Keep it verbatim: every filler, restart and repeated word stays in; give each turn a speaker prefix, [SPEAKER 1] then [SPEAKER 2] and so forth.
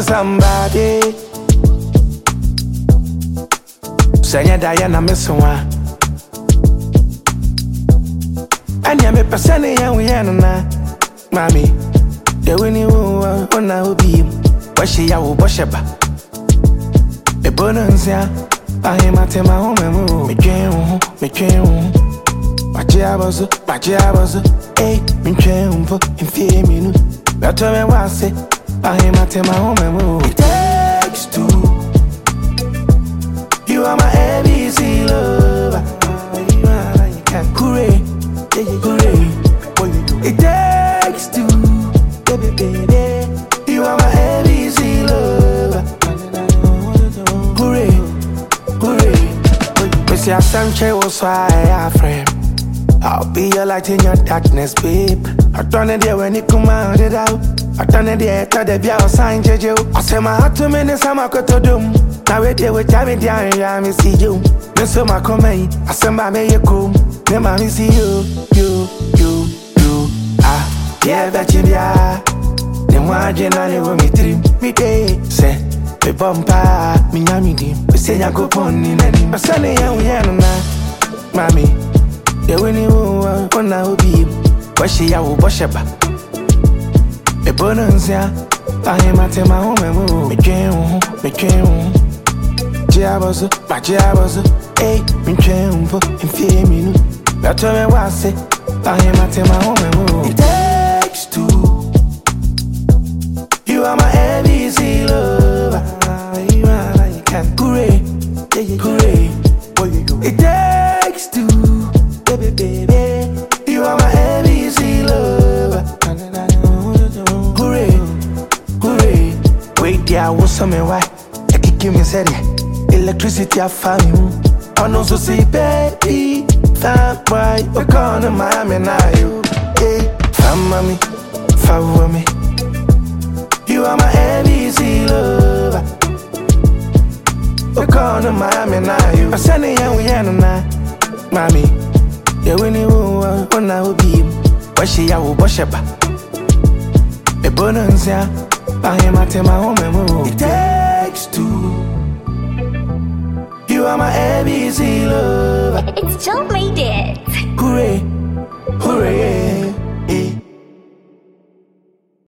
[SPEAKER 1] somebody. Sanya Diana Missua. And ya me persane ya we na mami. The winnie woo on I will be. Washi ya wo bosheba. E bonanza. I ma tema home me dream, me dream. Bajiabozo, bajiabozo. Eh, me dream for in fear me. That's what I want to say. I ma tema home. It takes two. You are my A B C lover. You are you can hooray, hooray. It takes two, baby, baby. You are my A B C lover. Hooray, hooray. We see a sunshine was why I frame. I'll be your light in your darkness, babe. I done it there when you come out it out. I done it there to the bill sign Jojo. I say my heart to me, this I'm a cut to doom. Now we deal with Jamie down here, I see you. Miss my comment, I send my me you come. Then I see you, you, you, you. Ah, yeah, that you are. Then why you not even me dream? Me day, say, me bumper, me yummy dim. We say I go pon in any. My son, yeah, we are now, mommy. The winnie woo on I will be. Washi ya wo bosheba. E bonanza. I ma tema home. Me dream, me dream. Jiabozo, bajiabozo. Eh, me dream for in fear me. That's what I want to say. I ma tema home. It takes two. You are my A B C lover. You are you can hooray, hooray. It takes two. Baby, baby, you are my A B C lover. Hooray, hooray. Wait, there was some why. I kick me said electricity I found you. I know so see baby. Fam boy, we're gonna Miami now you. Hey, fam mommy, fam me. You are my A B C lover. We're gonna Miami now you. I'm sending you we are now, mommy. The winnie woo on I will be. Washi ya wo bosheba. E bonanza. I ma tema home. It takes two. You are my A B C lover.
[SPEAKER 2] It's Joe made it.
[SPEAKER 1] Hooray, hooray.